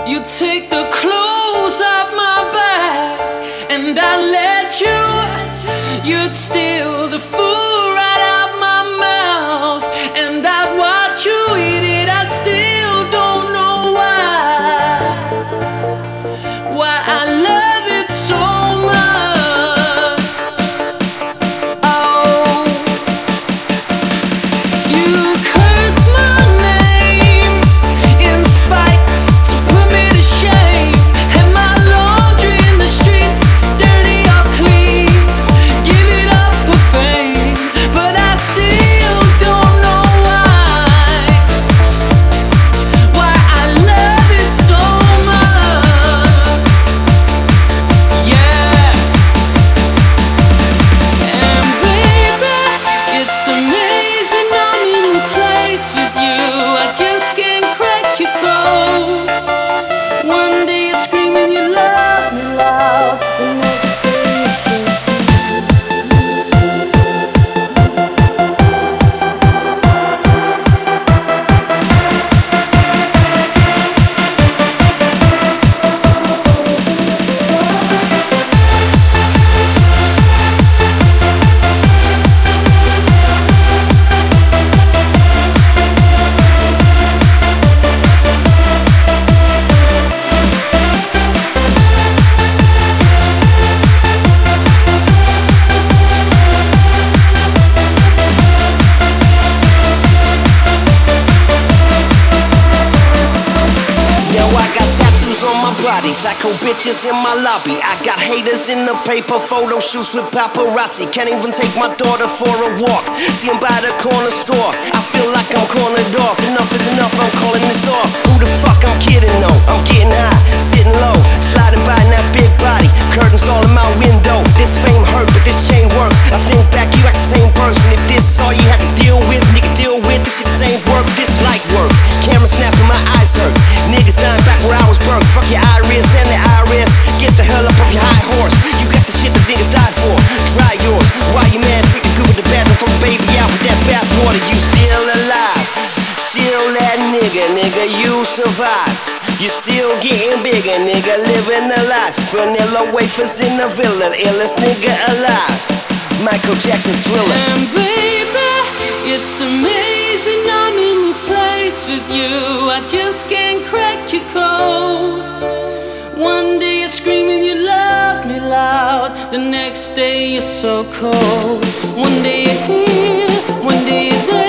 You take the clothes off my back, and I let you. You'd steal the food right out my mouth, and I'd watch you eat it. I still don't know why I love it so much. Oh, you curse my name in spite to put me to shame, and my laundry in the streets, dirty or clean. Give it up for fame, but I still don't know why I love it so much. Yeah, and baby, it's amazing I'm in this place with you. I just can't crack your code. One day you're screaming you love me loud, the next day you're so Yo, I got tattoos on my body, psycho bitches in my lobby. I got haters in the paper, photo shoots with paparazzi. Can't even take my daughter for a walk. See 'em by the corner store. I feel like I'm cornered off. Enough is enough, I'm calling this off. Who the fuck I'm kidding, no? I'm getting high, sitting low, sliding by in that big body. Curtains all in my window. This fame hurt, but this chain works. I think back, you like the same person. If this is all you have to deal with, nigga, deal with this shit. This ain't work, this light work. Camera snapping, my eyes hurt. Niggas dying back where I was birthed. Fuck your iris and the IRS. Get the hell up off your high horse. You got the shit that niggas died for. Try yours. Why you mad? Take the good with the bad and throw the baby out with that bathwater. You still alive. Still that nigga, you survive. You still getting bigger, nigga, living a life. Vanilla wafers in the villa, illest nigga alive. Michael Jackson's Thriller. And baby, it's amazing I'm in this place with you. I just can't crack your code. One day you're screaming you love me loud, the next day you're so cold. One day you're here, one day you're there.